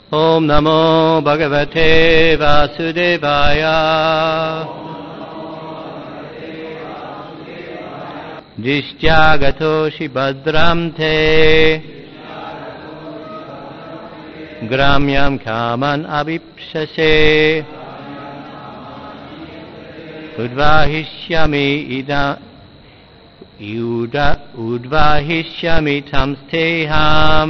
Om Namo Bhagavate Vasudevaya. Dishyagatoshi Bhadram Te Gramyam Kaman Abhipshase Udvahishyami Udvahishyami Tamsteham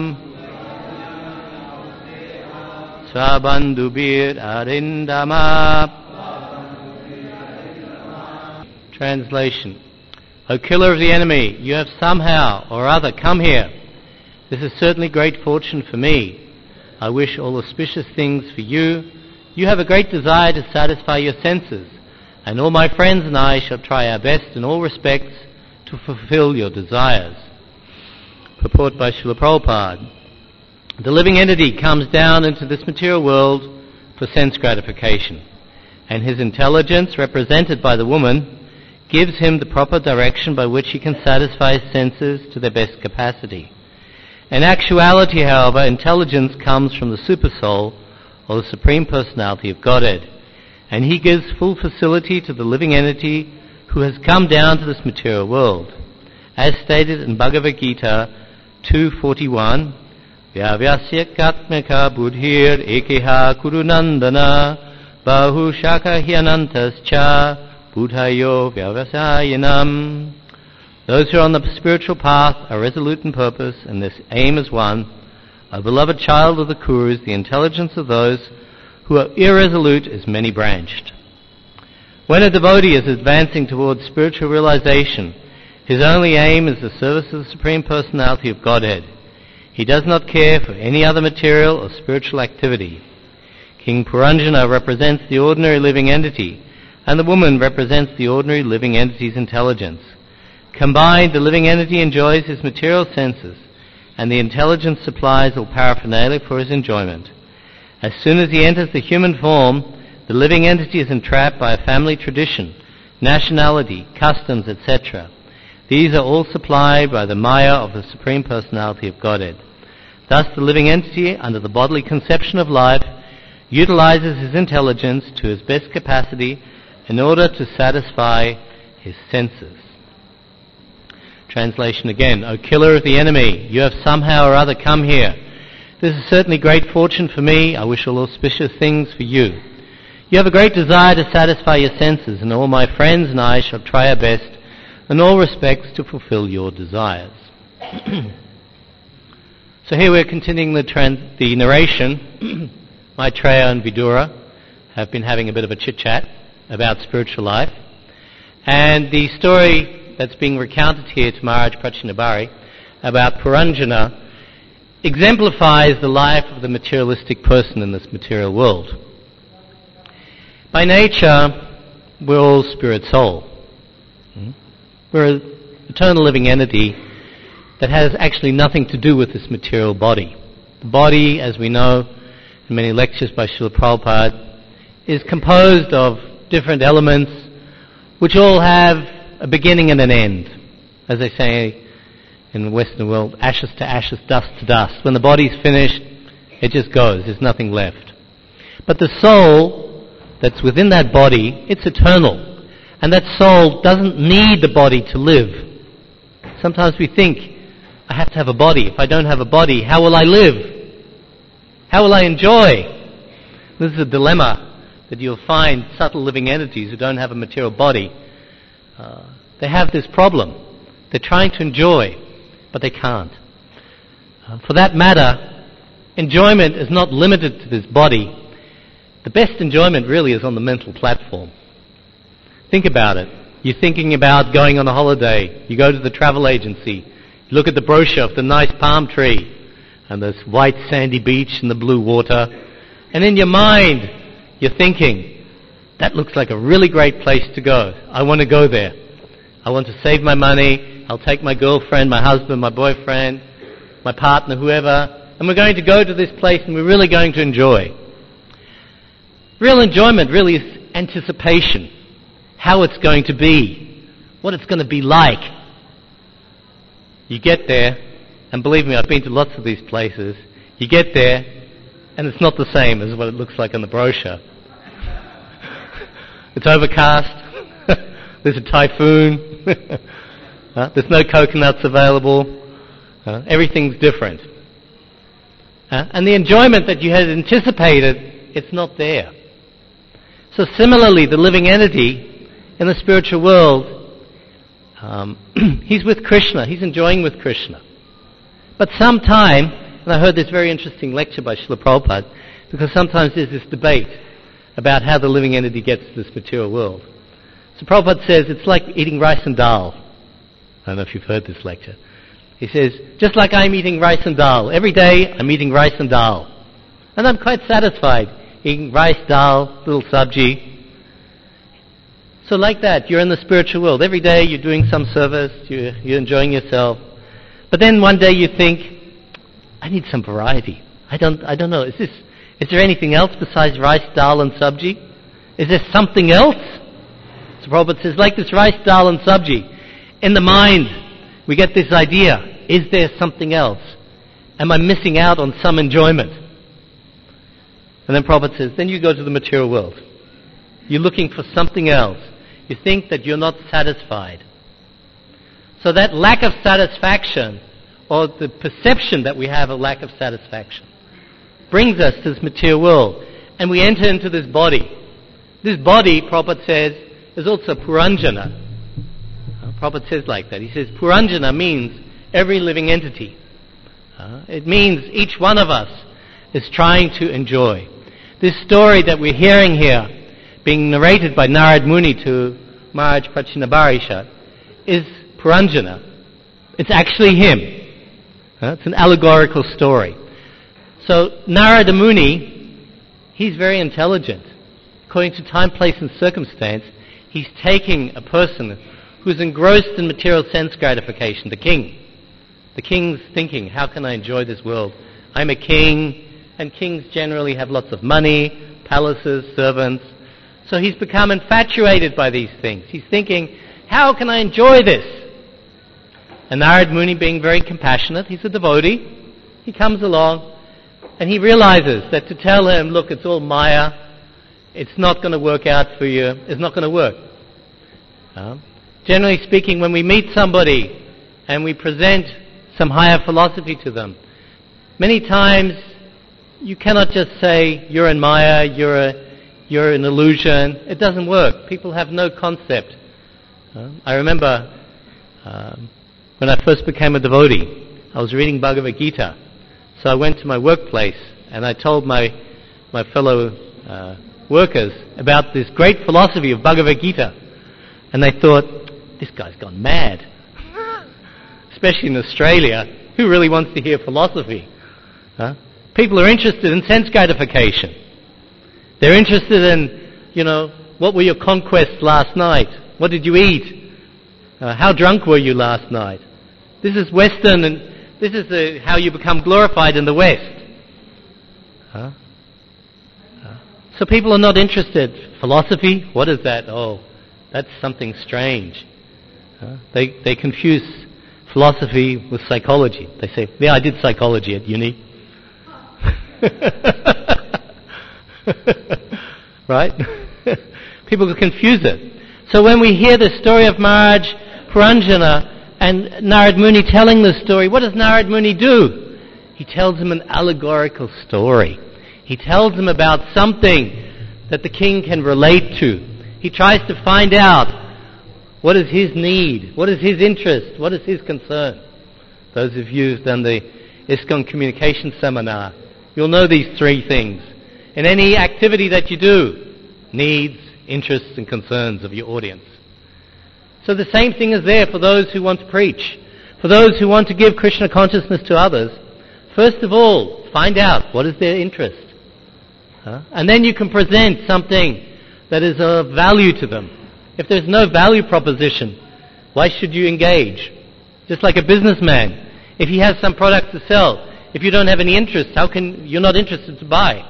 Svabandubir Arindama. Translation. O killer of the enemy, you have somehow or other come here. This is certainly great fortune for me. I wish all auspicious things for you. You have a great desire to satisfy your senses, and all my friends and I shall try our best in all respects to fulfill your desires. Purport by Srila Prabhupada. The living entity comes down into this material world for sense gratification, and his intelligence, represented by the woman, gives him the proper direction by which he can satisfy his senses to their best capacity. In actuality, however, intelligence comes from the Supersoul, or the Supreme Personality of Godhead, and he gives full facility to the living entity who has come down to this material world. As stated in Bhagavad Gita 2.41, Vyavyasya katmika buddhir ekeha kurunandana bahu shaka hyanantascha buddhayo vyavasayanam. Those who are on the spiritual path are resolute in purpose, and this aim is one. O beloved child of the Kurus, the intelligence of those who are irresolute is many-branched. When a devotee is advancing towards spiritual realization, his only aim is the service of the Supreme Personality of Godhead. He does not care for any other material or spiritual activity. King Puranjana represents the ordinary living entity, and the woman represents the ordinary living entity's intelligence. Combined, the living entity enjoys his material senses, and the intelligence supplies all paraphernalia for his enjoyment. As soon as he enters the human form, the living entity is entrapped by a family tradition, nationality, customs, etc. These are all supplied by the Maya of the Supreme Personality of Godhead. Thus, the living entity, under the bodily conception of life, utilizes his intelligence to his best capacity in order to satisfy his senses. Translation again. O killer of the enemy, you have somehow or other come here. This is certainly great fortune for me. I wish all auspicious things for you. You have a great desire to satisfy your senses, and all my friends and I shall try our best in all respects to fulfill your desires. So here we're continuing the narration. Maitreya and Vidura have been having a bit of a chit-chat about spiritual life. And the story that's being recounted here to Maharaj Prachinabhari about Puranjana exemplifies the life of the materialistic person in this material world. By nature, we're all spirit soul. We're an eternal living entity that has actually nothing to do with this material body. The body, as we know in many lectures by Srila Prabhupada, is composed of different elements which all have a beginning and an end. As they say in the Western world, ashes to ashes, dust to dust. When the body's finished, it just goes. There's nothing left. But the soul that's within that body, it's eternal. And that soul doesn't need the body to live. Sometimes we think, I have to have a body. If I don't have a body, how will I live? How will I enjoy? This is a dilemma that you'll find subtle living entities who don't have a material body. They have this problem. They're trying to enjoy, but they can't. For that matter, enjoyment is not limited to this body. The best enjoyment really is on the mental platform. Think about it. You're thinking about going on a holiday. You go to the travel agency. You look at the brochure of the nice palm tree and this white sandy beach and the blue water. And in your mind, you're thinking, that looks like a really great place to go. I want to go there. I want to save my money. I'll take my girlfriend, my husband, my boyfriend, my partner, whoever, and we're going to go to this place and we're really going to enjoy. Real enjoyment really is anticipation. How it's going to be. What it's going to be like. You get there, and believe me, I've been to lots of these places. You get there, And it's not the same as what it looks like on the brochure. It's overcast. There's a typhoon. There's no coconuts available. Everything's different. And the enjoyment that you had anticipated, it's not there. So similarly, the living entity in the spiritual world, he's with Krishna. He's enjoying with Krishna. But sometime, and I heard this very interesting lecture by Srila Prabhupada, because sometimes there's this debate about how the living entity gets to this material world. So Prabhupada says it's like eating rice and dal. I don't know if you've heard this lecture. He says, just like I'm eating rice and dal. Every day I'm eating rice and dal. And I'm quite satisfied eating rice, dal, little sabji. So like that, you're in the spiritual world. Every day you're doing some service, you're enjoying yourself. But then one day you think, I need some variety. I don't know. Is there anything else besides rice, dal, and sabji? Is there something else? So Prabhupada says, like this rice, dal, and sabji, in the mind we get this idea, is there something else? Am I missing out on some enjoyment? And then Prabhupada says, then you go to the material world. You're looking for something else. You think that you're not satisfied. So that lack of satisfaction, or the perception that we have of lack of satisfaction, brings us to this material world. And we enter into this body. This body, Prabhupada says, is also Puranjana. Prabhupada says like that. He says Puranjana means every living entity. It means each one of us is trying to enjoy. This story that we're hearing here, being narrated by Narad Muni to Maharaj Prachinabharisha, is Puranjana. It's actually him. It's an allegorical story. So Narada Muni, he's very intelligent. According to time, place, and circumstance, he's taking a person who's engrossed in material sense gratification, the king. The king's thinking, how can I enjoy this world? I'm a king, and kings generally have lots of money, palaces, servants. So he's become infatuated by these things. He's thinking, how can I enjoy this? And Narad Muni, being very compassionate, he's a devotee, he comes along, and he realizes that to tell him, look, it's all Maya, it's not going to work out for you, it's not going to work. Generally speaking, when we meet somebody and we present some higher philosophy to them, many times you cannot just say, you're in Maya, you're an illusion. It doesn't work. People have no concept. I remember when I first became a devotee, I was reading Bhagavad Gita. So I went to my workplace and I told my fellow workers about this great philosophy of Bhagavad Gita. And they thought, this guy's gone mad. Especially in Australia, who really wants to hear philosophy? People are interested in sense gratification. They're interested in, what were your conquests last night? What did you eat? How drunk were you last night? This is Western, and this is how you become glorified in the West. So people are not interested. Philosophy? What is that? Oh, that's something strange. They confuse philosophy with psychology. They say, yeah, I did psychology at uni. Right? People confuse it. So when we hear the story of Maharaj Puranjana and Narad Muni telling the story, what does Narad Muni do? He tells him an allegorical story. He tells him about something that the king can relate to. He tries to find out what is his need, what is his interest, what is his concern. Those of you who've done the ISKCON Communication Seminar, you'll know these three things. In any activity that you do, needs, interests, and concerns of your audience. So the same thing is there for those who want to preach. For those who want to give Krishna consciousness to others, first of all, find out what is their interest. And then you can present something that is of value to them. If there's no value proposition, why should you engage? Just like a businessman, if he has some product to sell, if you don't have any interest, you're not interested to buy?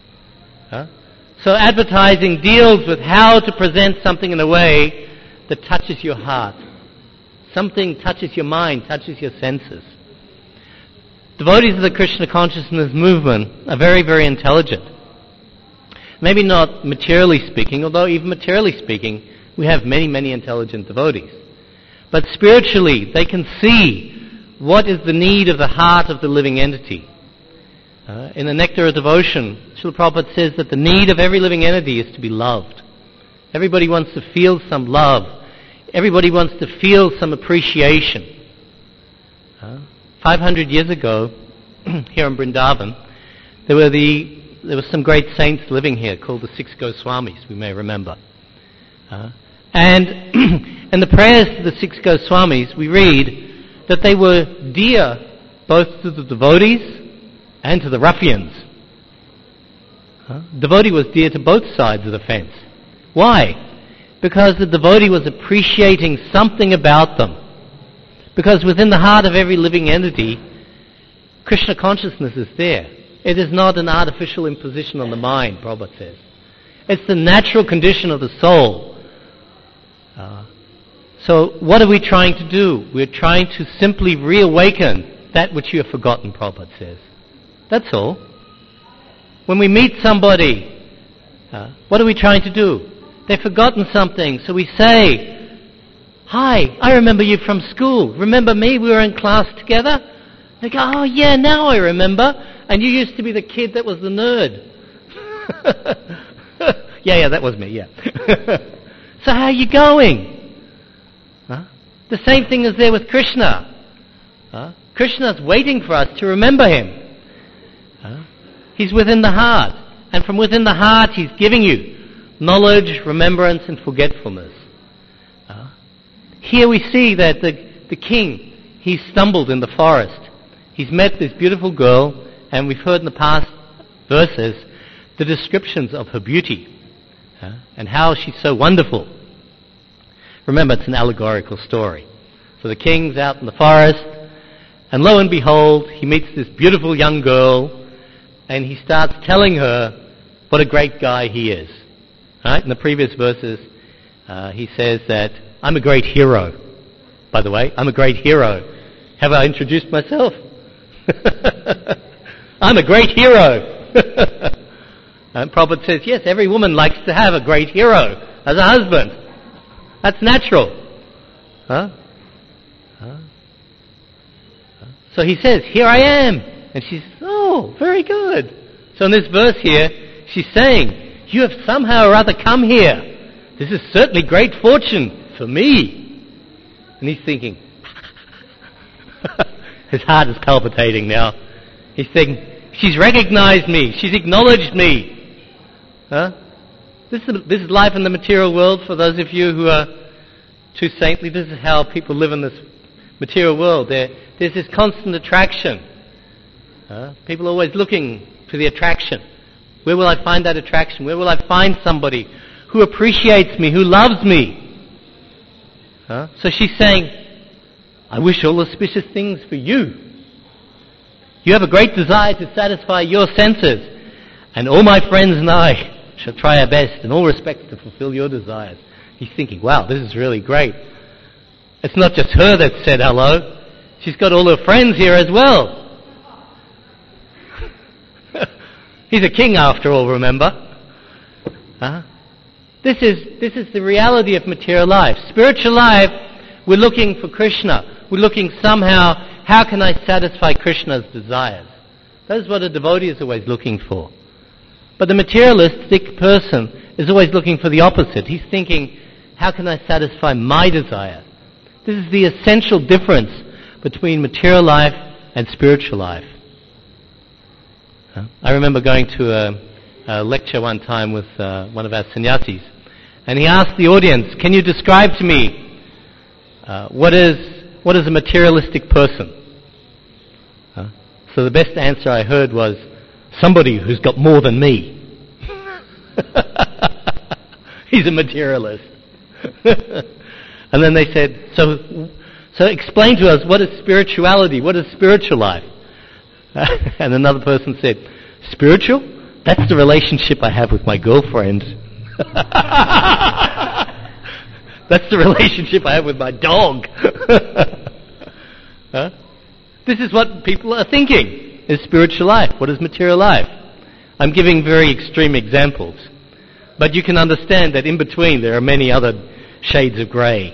So advertising deals with how to present something in a way that touches your heart. Something touches your mind, touches your senses. Devotees of the Krishna consciousness movement are very, very intelligent. Maybe not materially speaking, although even materially speaking, we have many, many intelligent devotees. But spiritually, they can see what is the need of the heart of the living entity. In the Nectar of Devotion, Srila Prabhupada says that the need of every living entity is to be loved. Everybody wants to feel some love. Everybody wants to feel some appreciation. 500 years ago, here in Vrindavan, there were some great saints living here called the Six Goswamis, we may remember. And in the prayers to the Six Goswamis, we read that they were dear both to the devotees and to the ruffians. Devotee was dear to both sides of the fence. Why? Because the devotee was appreciating something about them. Because within the heart of every living entity, Krishna consciousness is there. It is not an artificial imposition on the mind, Prabhupada says. It's the natural condition of the soul. So what are we trying to do? We're trying to simply reawaken that which you have forgotten, Prabhupada says. That's all. When we meet somebody, what are we trying to do? They've forgotten something, so we say, "Hi, I remember you from school. Remember me? We were in class together." They go, "Oh yeah, now I remember. And you used to be the kid that was the nerd." yeah, that was me, yeah. So how are you going? The same thing is there with Krishna. Krishna's waiting for us to remember him. He's within the heart. And from within the heart, he's giving you knowledge, remembrance, and forgetfulness. Here we see that the king, he stumbled in the forest. He's met this beautiful girl, and we've heard in the past verses the descriptions of her beauty and how she's so wonderful. Remember, it's an allegorical story. So the king's out in the forest, and lo and behold, he meets this beautiful young girl, and he starts telling her what a great guy he is. Right? In the previous verses, he says that, "I'm a great hero." By the way, I'm a great hero. Have I introduced myself? I'm a great hero. And Prabhupada says, yes, every woman likes to have a great hero as a husband. That's natural. So he says, "Here I am." And she says, "Oh, very good." So in this verse here, she's saying, "You have somehow or other come here. This is certainly great fortune for me." And he's thinking, his heart is palpitating now. He's thinking, she's recognized me. She's acknowledged me. This is life in the material world. For those of you who are too saintly, this is how people live in this material world. There's this constant attraction. People are always looking for the attraction. Where will I find that attraction? Where will I find somebody who appreciates me, who loves me? So she's saying, "I wish all auspicious things for you. You have a great desire to satisfy your senses, and all my friends and I shall try our best in all respects to fulfill your desires." He's thinking, wow, this is really great. It's not just her that said hello. She's got all her friends here as well. He's a king after all, remember? This is the reality of material life. Spiritual life, we're looking for Krishna. We're looking somehow, how can I satisfy Krishna's desires? That is what a devotee is always looking for. But the materialistic person is always looking for the opposite. He's thinking, how can I satisfy my desire? This is the essential difference between material life and spiritual life. I remember going to a lecture one time with one of our sannyasis, and he asked the audience, "Can you describe to me what is a materialistic person?" So the best answer I heard was, "Somebody who's got more than me." He's a materialist. And then they said, so explain to us, what is spirituality? What is spiritual life? And another person said, "Spiritual? That's the relationship I have with my girlfriend." That's the relationship I have with my dog. This is what people are thinking is spiritual life. What is material life? I'm giving very extreme examples. But you can understand that in between there are many other shades of grey.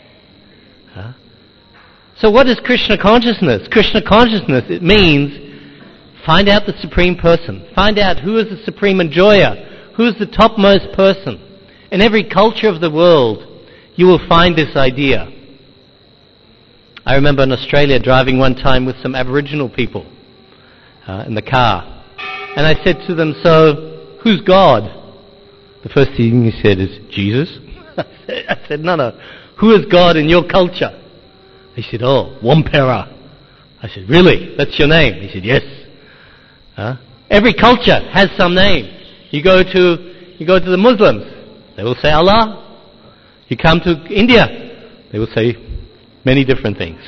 So what is Krishna consciousness? Krishna consciousness, it means find out the Supreme Person. Find out who is the Supreme Enjoyer. Who is the topmost person. In every culture of the world, you will find this idea. I remember in Australia driving one time with some Aboriginal people in the car. And I said to them, so, who's God? The first thing he said is, Jesus. I said, no. Who is God in your culture? He said, oh, Wampera. I said, really? That's your name? He said, yes. Every culture has some name. You go to the Muslims, they will say Allah. You come to India, they will say many different things.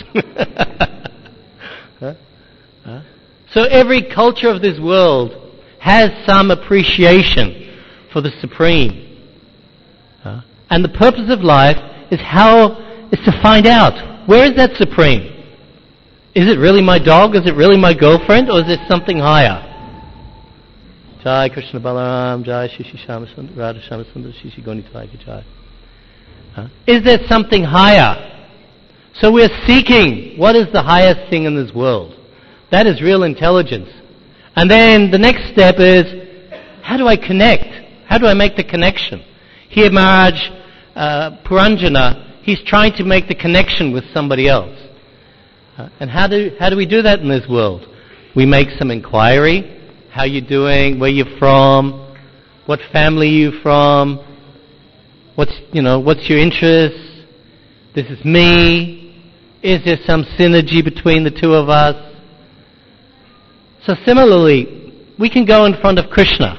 So every culture of this world has some appreciation for the Supreme. And the purpose of life is to find out, where is that Supreme? Is it really my dog? Is it really my girlfriend? Or is there something higher? Jai Krishna Balaram, Jai Shishi Shamasundar, Radha Shamasundar, Shishi Gonitaya Jai. Is there something higher? So we're seeking what is the highest thing in this world. That is real intelligence. And then the next step is, how do I connect? How do I make the connection? Here Maharaj Puranjana, he's trying to make the connection with somebody else. And how do we do that in this world? We make some inquiry. How you doing? Where you from? What family you from? What's your interest? This is me. Is there some synergy between the two of us? So similarly, we can go in front of Krishna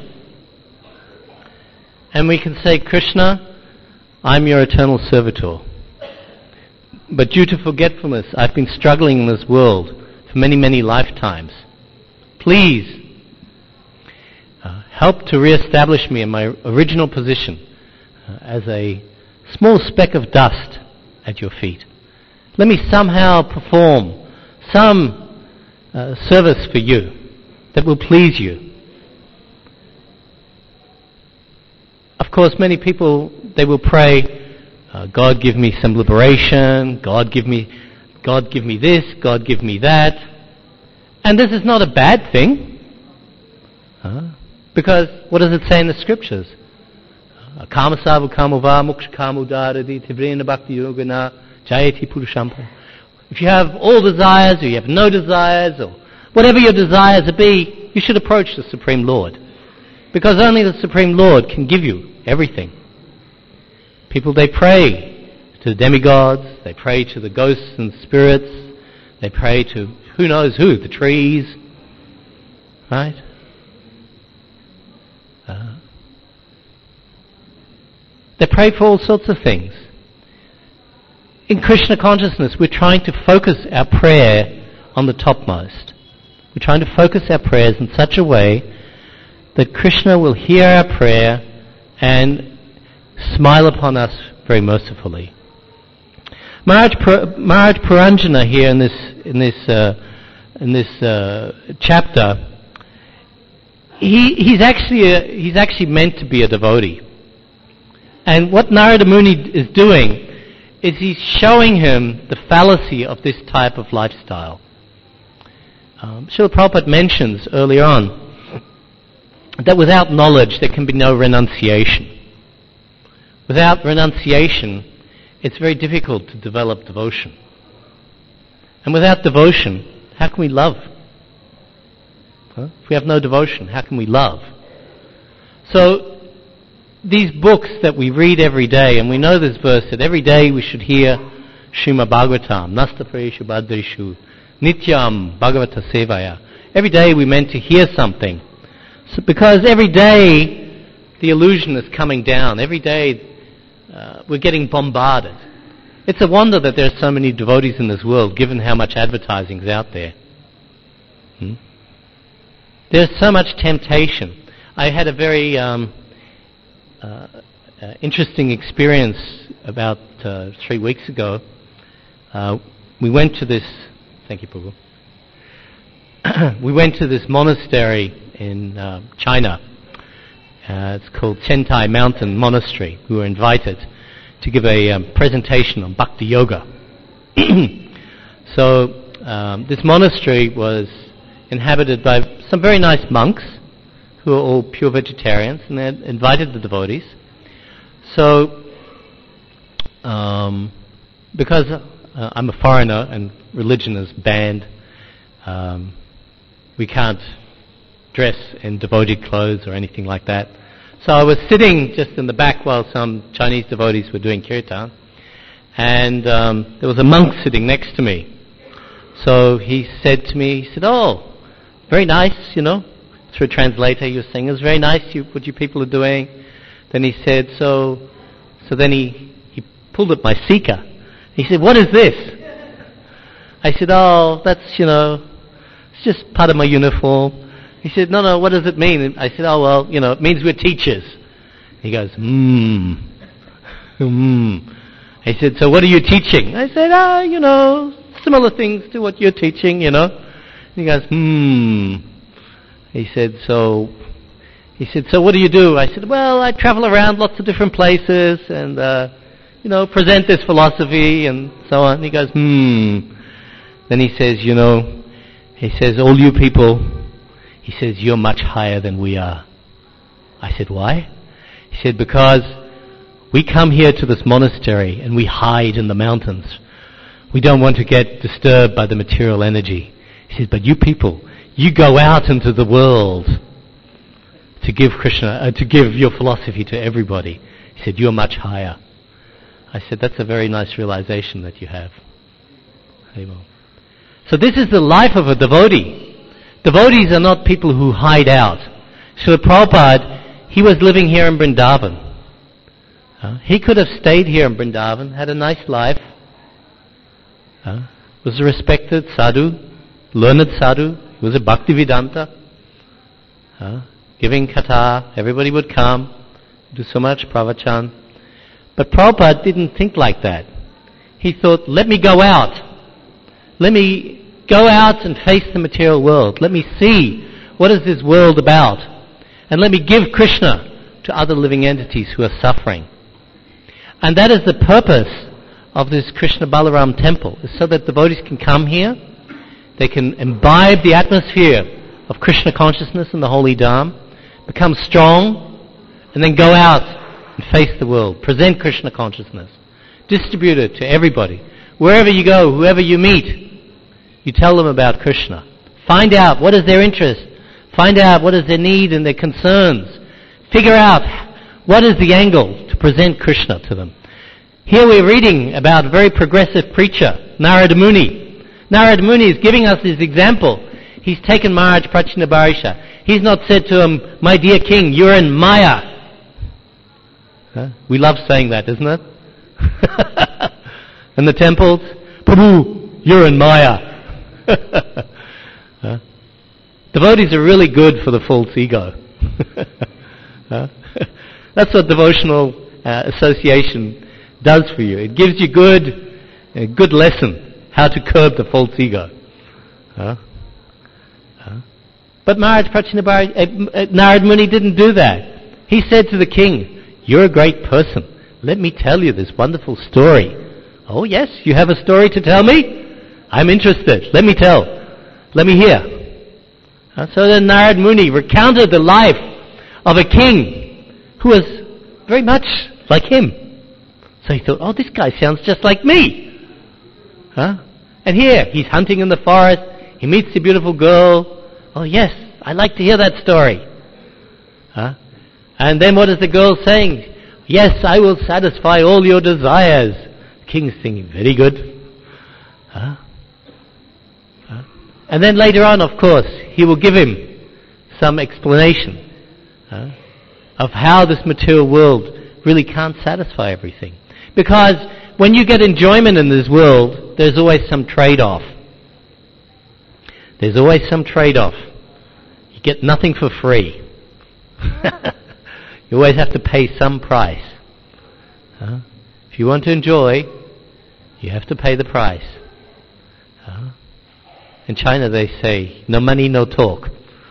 and we can say, Krishna, I'm your eternal servitor. But due to forgetfulness, I've been struggling in this world for many, many lifetimes. Please, help to re-establish me in my original position as a small speck of dust at your feet. Let me somehow perform some service for you that will please you. Of course, many people, they will pray, God give me some liberation, God give me this, God give me that. And this is not a bad thing. Because what does it say in the scriptures? Kamasavu kamuva moksha kamudharati tivrena bhakti yogana jayati purusham. If you have all desires or you have no desires or whatever your desires be, you should approach the Supreme Lord. Because only the Supreme Lord can give you everything. People, they pray to the demigods, they pray to the ghosts and spirits, they pray to who knows who, the trees, right? They pray for all sorts of things. In Krishna consciousness, we're trying to focus our prayer on the topmost. We're trying to focus our prayers in such a way that Krishna will hear our prayer and smile upon us very mercifully. Maharaj Puranjana here in this chapter, he's actually meant to be a devotee. And what Narada Muni is doing is he's showing him the fallacy of this type of lifestyle. Srila Prabhupada mentions earlier on that without knowledge there can be no renunciation. Without renunciation, it's very difficult to develop devotion. And without devotion, how can we love? If we have no devotion, how can we love? So, these books that we read every day, and we know this verse that every day we should hear Srimad Bhagavatam, Nastapreshu Bhadreshu, Nityam Bhagavata Sevaya. Every day we're meant to hear something. So because every day the illusion is coming down. Every day we're getting bombarded. It's a wonder that there are so many devotees in this world, given how much advertising is out there. There's so much temptation. I had a very interesting experience about 3 weeks ago. We went to this, thank you, Prabhu. we went to this monastery in China. It's called Chentai Mountain Monastery. We were invited to give a presentation on Bhakti Yoga. So this monastery was inhabited by some very nice monks who are all pure vegetarians, and they had invited the devotees. So because I'm a foreigner and religion is banned, we can't dress in devotee clothes or anything like that. So I was sitting just in the back while some Chinese devotees were doing kirtan, and there was a monk sitting next to me. So he said to me, he said, "Oh, very nice, through a translator he was saying, it was very nice what you people are doing." Then he said, so then he pulled up my sikha. He said, "What is this?" I said, "Oh, that's, it's just part of my uniform." He said, "No, what does it mean?" I said, "Oh, well, it means we're teachers." He goes, He said, "So what are you teaching?" I said, similar things to what you're teaching, He goes, He said, so what do you do? I said, "Well, I travel around lots of different places and, present this philosophy and so on." He goes, Then he says, he says, "All you people," he says, "you're much higher than we are." I said, "Why?" He said, "Because we come here to this monastery and we hide in the mountains. We don't want to get disturbed by the material energy." He said, "But you people, you go out into the world to give to give your philosophy to everybody." He said, "You're much higher." I said, "That's a very nice realization that you have." So this is the life of a devotee. Devotees are not people who hide out. Srila Prabhupada, he was living here in Vrindavan. He could have stayed here in Vrindavan, had a nice life, was a respected sadhu, learned sadhu, he was a Bhaktivedanta, giving katha, everybody would come, do so much pravachan. But Prabhupada didn't think like that. He thought, let me go out. Let me go out and face the material world. Let me see what is this world about. And let me give Krishna to other living entities who are suffering. And that is the purpose of this Krishna Balaram temple, is so that devotees can come here, they can imbibe the atmosphere of Krishna consciousness in the holy Dham, become strong, and then go out and face the world, present Krishna consciousness, distribute it to everybody. Wherever you go, whoever you meet, you tell them about Krishna. Find out what is their interest. Find out what is their need and their concerns. Figure out what is the angle to present Krishna to them. Here we're reading about a very progressive preacher, Narada Muni. Narada Muni is giving us his example. He's taken Maharaj Prachinabarisha. He's not said to him, "My dear king, you're in Maya." We love saying that, isn't it? In the temples, "Prabhu, you're in Maya." Devotees are really good for the false ego. That's what devotional association does for you. It gives you a good lesson how to curb the false ego. But Maharaj Narada Muni didn't do that. He said to the king, "You're a great person. Let me tell you this wonderful story." "Oh yes, you have a story to tell me? I'm interested. Let me tell. Let me hear." So then Narada Muni recounted the life of a king who was very much like him. So he thought, "Oh, this guy sounds just like me." And here, he's hunting in the forest. He meets a beautiful girl. "Oh yes, I like to hear that story." And then what is the girl saying? "Yes, I will satisfy all your desires." The king's thinking, very good. And then later on, of course, he will give him some explanation of how this material world really can't satisfy everything. Because when you get enjoyment in this world, there's always some trade-off. There's always some trade-off. You get nothing for free. You always have to pay some price. If you want to enjoy, you have to pay the price. In China they say, no money, no talk.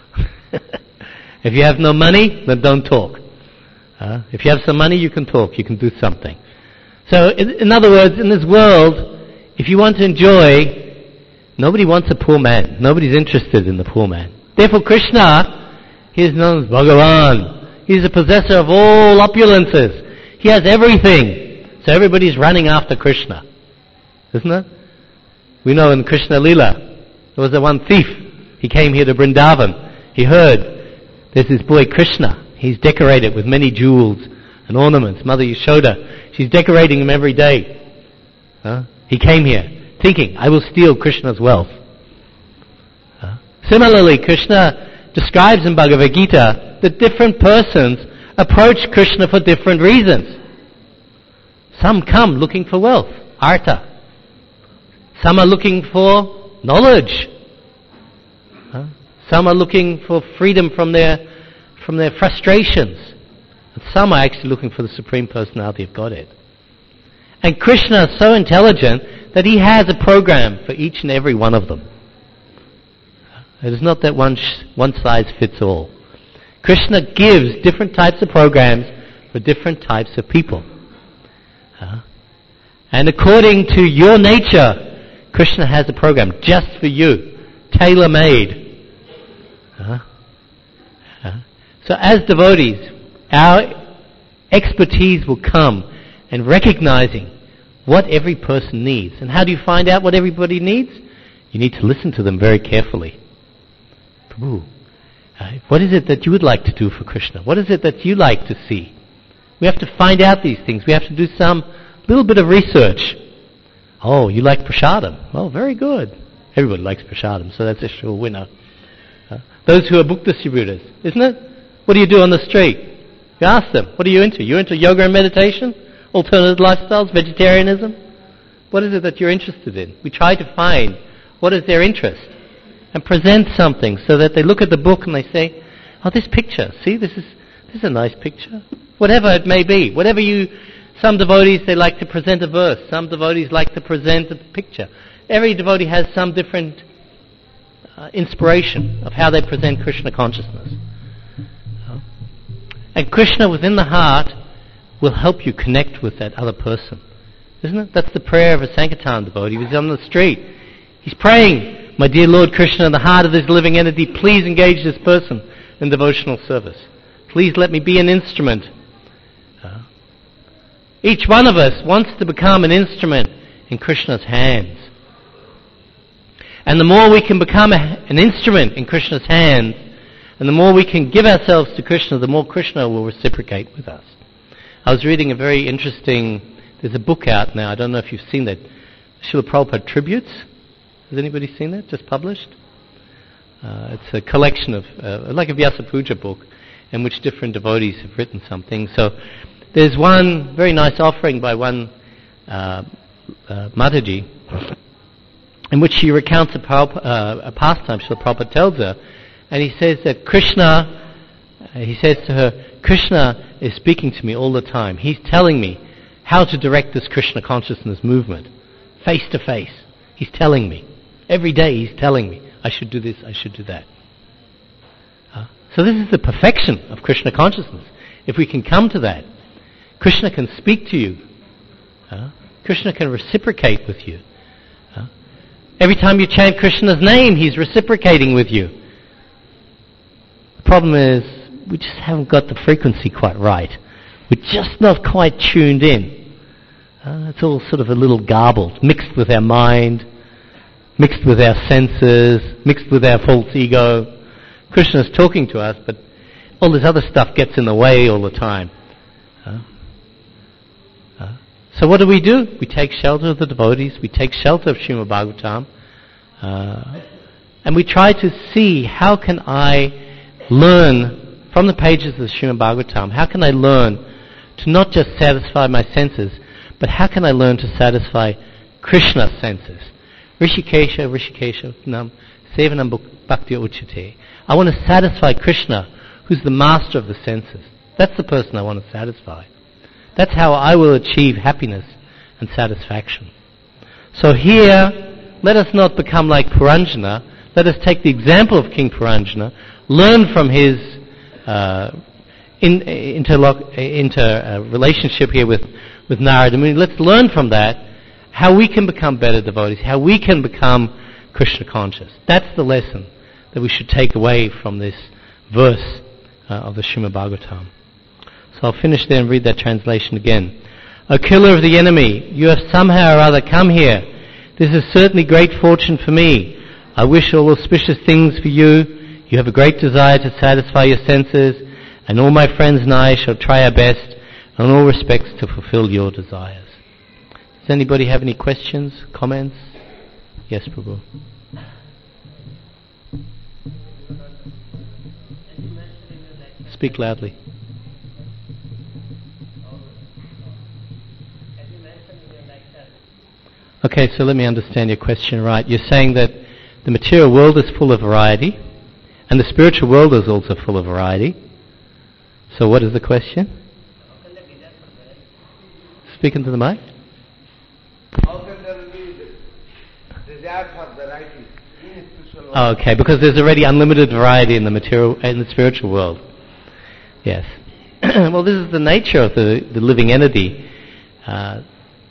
If you have no money, then don't talk. If you have some money, you can talk, you can do something. So, in other words, in this world, if you want to enjoy, nobody wants a poor man. Nobody's interested in the poor man. Therefore, Krishna, he is known as Bhagavan. He is the possessor of all opulences. He has everything. So everybody's running after Krishna. Isn't it? We know in Krishna Lila, there was the one thief. He came here to Vrindavan. He heard, there's this boy Krishna. He's decorated with many jewels and ornaments. Mother Yashoda, she's decorating him every day. He came here thinking, I will steal Krishna's wealth. Similarly, Krishna describes in Bhagavad Gita that different persons approach Krishna for different reasons. Some come looking for wealth, artha. Some are looking for knowledge. Some are looking for freedom from their frustrations. And some are actually looking for the Supreme Personality of Godhead. And Krishna is so intelligent that he has a program for each and every one of them. It is not that one size fits all. Krishna gives different types of programs for different types of people. And according to your nature, Krishna has a program just for you, tailor-made. So as devotees, our expertise will come in recognizing what every person needs. And how do you find out what everybody needs? You need to listen to them very carefully. Prabhu, what is it that you would like to do for Krishna? What is it that you like to see? We have to find out these things. We have to do some little bit of research. Oh, you like prasadam? Oh, very good. Everybody likes prasadam, so that's a sure winner. Those who are book distributors, isn't it? What do you do on the street? You ask them, what are you into? You into yoga and meditation? Alternative lifestyles? Vegetarianism? What is it that you're interested in? We try to find what is their interest and present something so that they look at the book and they say, oh, this picture, see, this is a nice picture. Whatever it may be. Some devotees, they like to present a verse. Some devotees like to present a picture. Every devotee has some different inspiration of how they present Krishna consciousness. And Krishna within the heart will help you connect with that other person. Isn't it? That's the prayer of a Sankirtan devotee. He's on the street. He's praying, my dear Lord Krishna, in the heart of this living entity, please engage this person in devotional service. Please let me be an instrument. Each one of us wants to become an instrument in Krishna's hands. And the more we can become an instrument in Krishna's hands, and the more we can give ourselves to Krishna, the more Krishna will reciprocate with us. I was reading a very interesting, there's a book out now, I don't know if you've seen that, Srila Prabhupada Tributes. Has anybody seen that? Just published? It's a collection of, like a Vyasa Puja book, in which different devotees have written something. So there's one very nice offering by one Mataji, in which she recounts a pastime Srila Prabhupada tells her, and he says that Krishna, he says to her, Krishna is speaking to me all the time. He's telling me how to direct this Krishna consciousness movement, face to face. He's telling me. Every day he's telling me, I should do this, I should do that. So this is the perfection of Krishna consciousness. If we can come to that, Krishna can speak to you. Krishna can reciprocate with you. Every time you chant Krishna's name, he's reciprocating with you. The problem is, we just haven't got the frequency quite right. We're just not quite tuned in. It's all sort of a little garbled, mixed with our mind, mixed with our senses, mixed with our false ego. Krishna's talking to us, but all this other stuff gets in the way all the time. So what do? We take shelter of the devotees, we take shelter of Srimad Bhagavatam, and we try to see how can I learn from the pages of the Srimad Bhagavatam, how can I learn to not just satisfy my senses, but how can I learn to satisfy Krishna's senses? Rishikesha nam sevanam bhakti uchate. I want to satisfy Krishna, who's the master of the senses. That's the person I want to satisfy. That's how I will achieve happiness and satisfaction. So here let us not become like Puranjana. Let us take the example of King Puranjana, learn from his relationship here with Narada Muni. Let's learn from that how we can become better devotees, how we can become Krishna conscious. That's the lesson that we should take away from this verse of the Srimad Bhagavatam. So I'll finish there and read that translation again. O killer of the enemy, you have somehow or other come here. This is certainly great fortune for me. I wish all auspicious things for you. You have a great desire to satisfy your senses, and all my friends and I shall try our best in all respects to fulfill your desires. Does anybody have any questions, comments? Yes, Prabhu. Speak loudly. Okay, so let me understand your question right. You're saying that the material world is full of variety, and the spiritual world is also full of variety. So what is the question? Speak into the mic. How can there be desire for variety in the spiritual world? Oh, okay, because there's already unlimited variety in the material and the spiritual world. Yes. Well, this is the nature of the living entity. That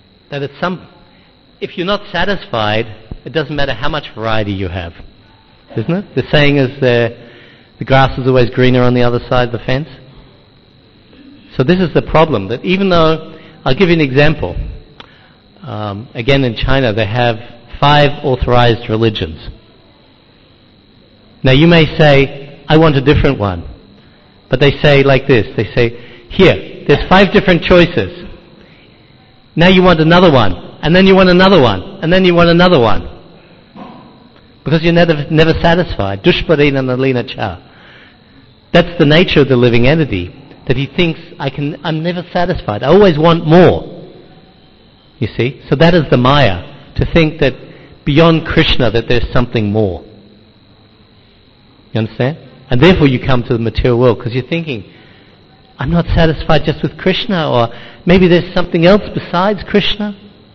if you're not satisfied, it doesn't matter how much variety you have, isn't it? The saying is the grass is always greener on the other side of the fence. So this is the problem, that even though, I'll give you an example. Again, in China, they have 5 authorized religions. Now you may say, I want a different one. But they say like this, they say, here, there's 5 different choices. Now you want another one, and then you want another one, and then you want another one. Because you're never satisfied. Dushparena nalina cha. That's the nature of the living entity, that he thinks, I'm never satisfied. I always want more. You see? So that is the Maya, to think that beyond Krishna that there's something more. You understand? And therefore you come to the material world, because you're thinking, I'm not satisfied just with Krishna, or maybe there's something else besides Krishna.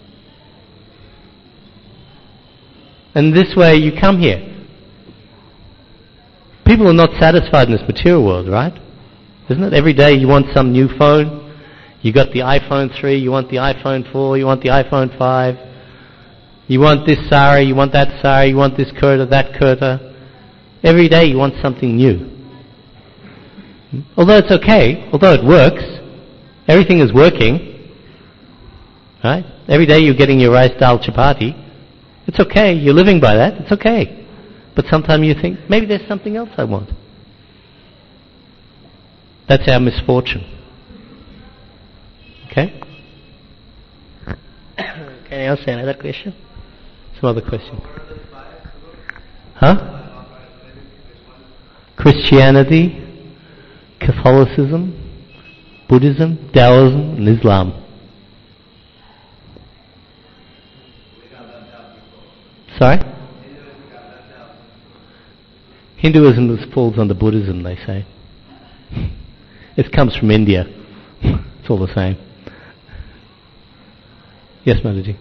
And this way you come here. People are not satisfied in this material world, right? Isn't it? Every day you want some new phone. You got the iPhone 3, you want the iPhone 4, you want the iPhone 5. You want this sari, you want that sari, you want this kurta, that kurta. Every day you want something new. Although it's okay, although it works, everything is working, right? Every day you're getting your rice dal chapati. It's okay, you're living by that, it's okay. But sometimes you think, maybe there's something else I want. That's our misfortune. Okay? Can I ask another question? Some other question. Huh? Christianity, Catholicism, Buddhism, Taoism, and Islam. Sorry? Hinduism falls under Buddhism, they say. It comes from India. It's all the same. Yes, Mataji.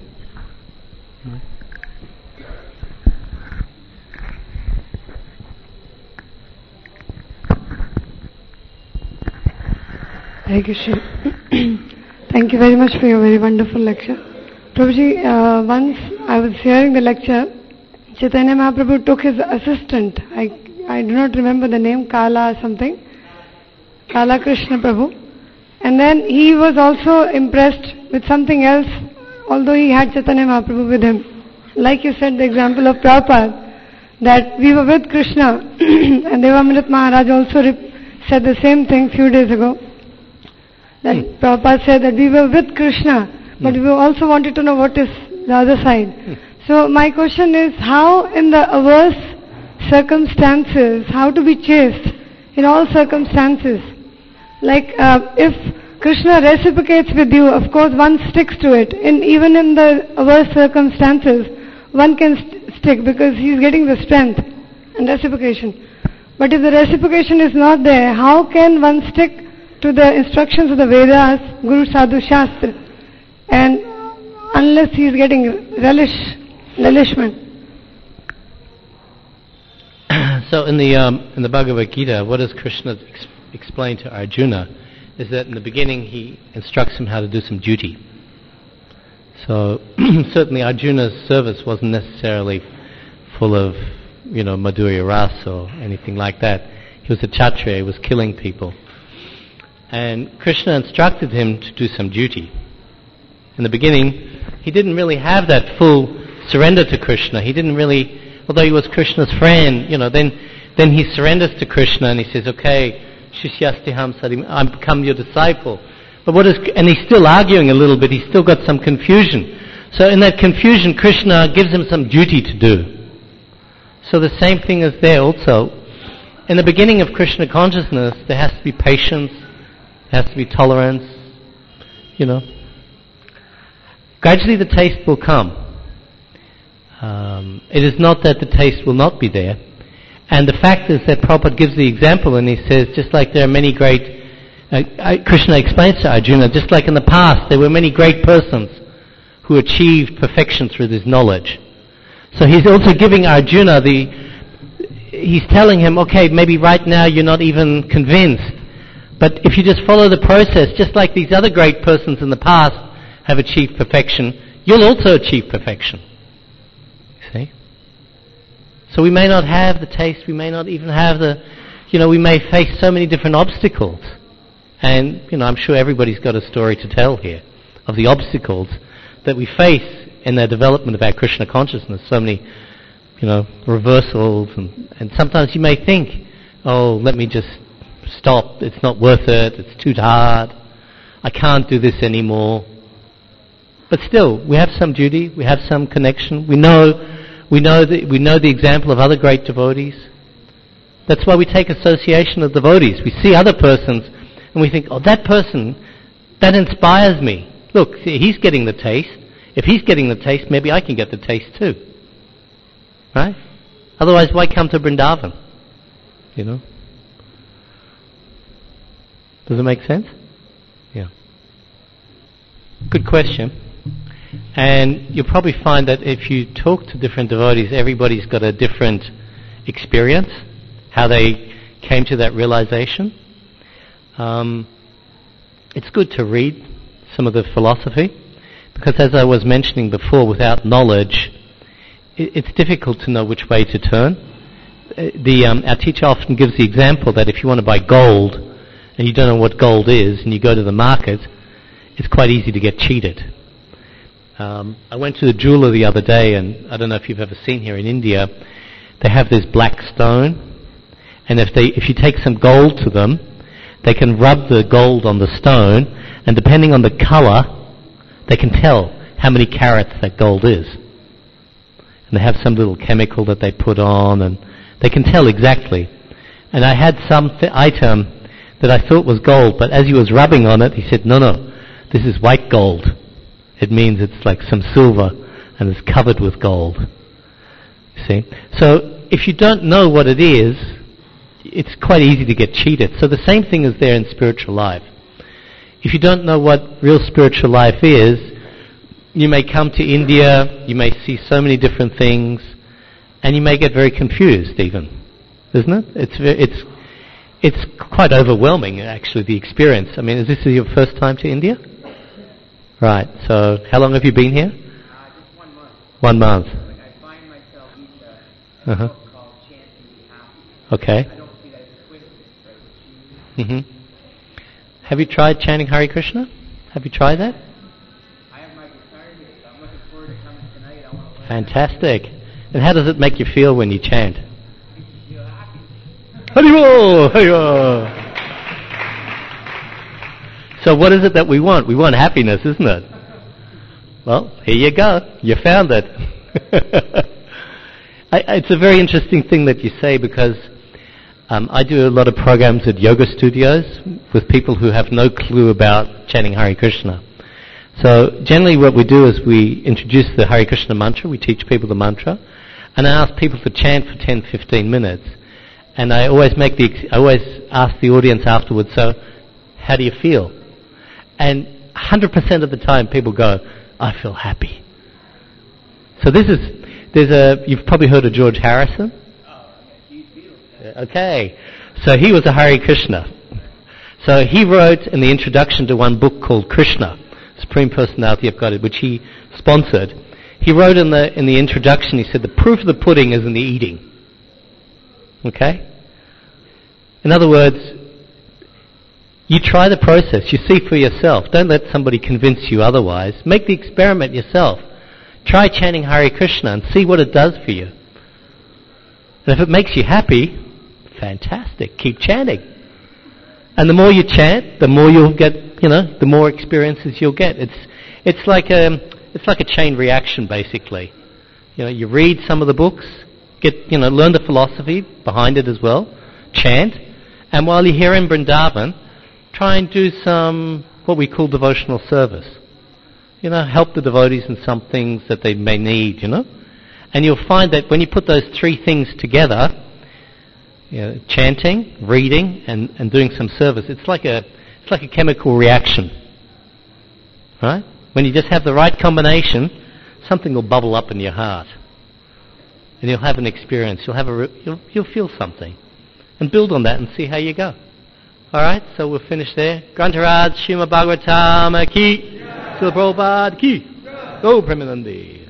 Hare Krishna. Thank you very much for your very wonderful lecture. Prabhuji, once I was hearing the lecture, Chaitanya Mahaprabhu took his assistant. I do not remember the name, Kala something. Kala Krishna Prabhu. And then he was also impressed with something else, although he had Chaitanya Mahaprabhu with him. Like you said, the example of Prabhupada, that we were with Krishna, and Devamrit Maharaj also said the same thing few days ago. That Prabhupada said that we were with Krishna, but we also wanted to know what is the other side. So my question is, how in the averse circumstances, how to be chaste in all circumstances? Like if Krishna reciprocates with you, of course one sticks to it. And even in the averse circumstances, one can stick because he is getting the strength and reciprocation. But if the reciprocation is not there, how can one stick to the instructions of the Vedas, Guru Sadhu Shastra, and unless he is getting relishment? So in the Bhagavad Gita, what does Krishna explain to Arjuna is that in the beginning he instructs him how to do some duty. So certainly Arjuna's service wasn't necessarily full of, Madhurya Ras or anything like that. He was a Kshatriya, he was killing people. And Krishna instructed him to do some duty. In the beginning, he didn't really have that full surrender to Krishna. He didn't really, although he was Krishna's friend, then he surrenders to Krishna and he says, okay, Shishyastiham Sadim, I become your disciple. But and he's still arguing a little bit, he's still got some confusion. So in that confusion, Krishna gives him some duty to do. So the same thing is there also. In the beginning of Krishna consciousness, there has to be patience, there has to be tolerance, Gradually the taste will come. It is not that the taste will not be there. And the fact is that Prabhupada gives the example and he says, just like there are many great, Krishna explains to Arjuna, just like in the past there were many great persons who achieved perfection through this knowledge. So he's also giving Arjuna he's telling him, okay, maybe right now you're not even convinced, but if you just follow the process, just like these other great persons in the past have achieved perfection, you'll also achieve perfection. See? So we may not have the taste, we may not even have we may face so many different obstacles. And, I'm sure everybody's got a story to tell here of the obstacles that we face in the development of our Krishna consciousness. So many, reversals, and sometimes you may think, oh, let me just stop, it's not worth it, it's too hard, I can't do this anymore. But still, we have some duty, we have some connection, we know the example of other great devotees. That's why we take association of devotees. We see other persons and we think, oh, that person, that inspires me. Look, see, he's getting the taste. If he's getting the taste, maybe I can get the taste too. Right? Otherwise, why come to Vrindavan? Does it make sense? Yeah. Good question. And you'll probably find that if you talk to different devotees, everybody's got a different experience, how they came to that realization. It's good to read some of the philosophy, because as I was mentioning before, without knowledge, it's difficult to know which way to turn. Our teacher often gives the example that if you want to buy gold, and you don't know what gold is, and you go to the market, it's quite easy to get cheated. I went to the jeweler the other day, and I don't know if you've ever seen here in India, they have this black stone, and if you take some gold to them, they can rub the gold on the stone, and depending on the colour, they can tell how many carats that gold is. And they have some little chemical that they put on, and they can tell exactly. And I had some item that I thought was gold, but as he was rubbing on it, he said, no, this is white gold. It means it's like some silver, and it's covered with gold. See? So if you don't know what it is, it's quite easy to get cheated. So the same thing is there in spiritual life. If you don't know what real spiritual life is, you may come to India, you may see so many different things, and you may get very confused even, isn't it? It's quite overwhelming, actually, the experience. I mean, is this your first time to India? Right. So how long have you been here? Just 1 month. 1 month. Like I find myself each book called Chant and Be Happy. Okay. I don't see that as twisted, right? Have you tried chanting Hare Krishna? Have you tried that? I have my guitar here, so I'm looking forward to coming tonight. I want to learn. Fantastic. And how does it make you feel when you chant? Makes me feel happy. Haribo! Haribo! So what is it that we want? We want happiness, isn't it? Well, here you go. You found it. It's a very interesting thing that you say, because I do a lot of programs at yoga studios with people who have no clue about chanting Hare Krishna. So generally what we do is we introduce the Hare Krishna mantra, we teach people the mantra, and I ask people to chant for 10-15 minutes. And I always ask the audience afterwards, so how do you feel? And 100% of the time people go, I feel happy. So you've probably heard of George Harrison? Okay. So he was a Hare Krishna. So he wrote in the introduction to one book called Krishna, Supreme Personality of Godhead, which he sponsored. He wrote in the introduction, he said, the proof of the pudding is in the eating. Okay? In other words, you try the process. You see for yourself. Don't let somebody convince you otherwise. Make the experiment yourself. Try chanting Hare Krishna and see what it does for you. And if it makes you happy, fantastic. Keep chanting. And the more you chant, the more you'll get, the more experiences you'll get. It's like a chain reaction, basically. You read some of the books, learn the philosophy behind it as well, chant, and while you're here in Vrindavan, try and do some, what we call devotional service. Help the devotees in some things that they may need, And you'll find that when you put those three things together, chanting, reading, and doing some service, it's like a chemical reaction. Right? When you just have the right combination, something will bubble up in your heart. And you'll have an experience. You'll feel something. And build on that and see how you go. Alright, so we'll finish there. Grantaraj Srimad Bhagavatam ki, Srila Prabhupada ki, Go Premanandi.